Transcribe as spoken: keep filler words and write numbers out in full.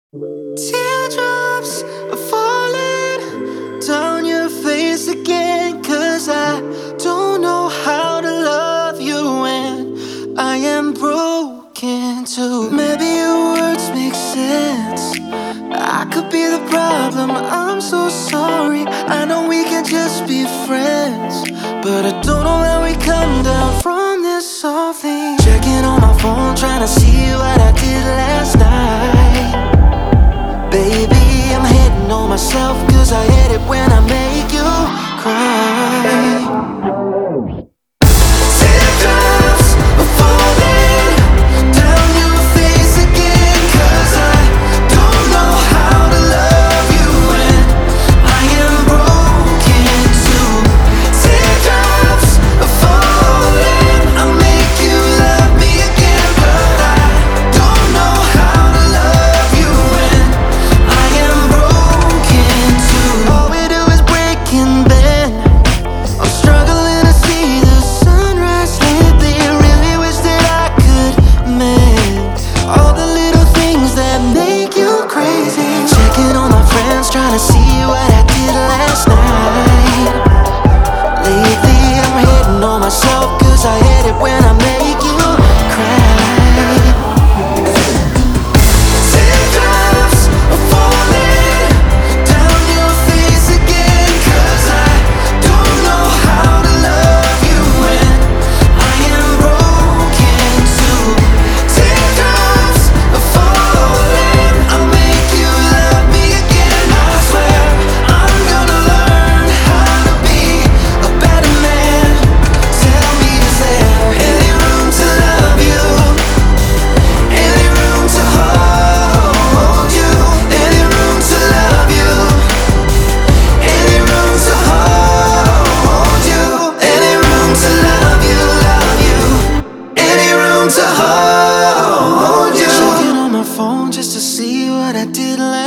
Teardrops are falling down your face again, 'cause I don't know how to love you when I am broken too. Maybe your words make sense, I could be the problem, I'm so sorry. I know we can just be friends, but I don't know how we come down from this softly. Checking on my phone, trying to see what I did last night. Baby, I'm hitting on myself, 'cause I hate it when I make you cry. Teardrops are falling down your face again, 'cause I don't know how to love you when I am broken too. Teardrops are falling, I'll make you love me again, but I don't know how to love you when I am broken too. All we do is break and bend, I'm struggling to see the sunrise lately. Really wish that I could mend all the little things that make you crazy. Checking on my friends, trying to see what I did last night. Lately I'm hitting on myself, 'cause I hate it when I make you cry. Teardrops are falling down your face again, 'cause I don't know how to love you when I am broken too. Teardrops are falling, I'll make you love me again. I swear I'm gonna learn how to be a better man. Tell me, is there any room to love you? Any room to hold you? Any room to love you? Any room to hold you? Any room to love you, love you? Any room to hold you? Checking on my phone just to see what I did last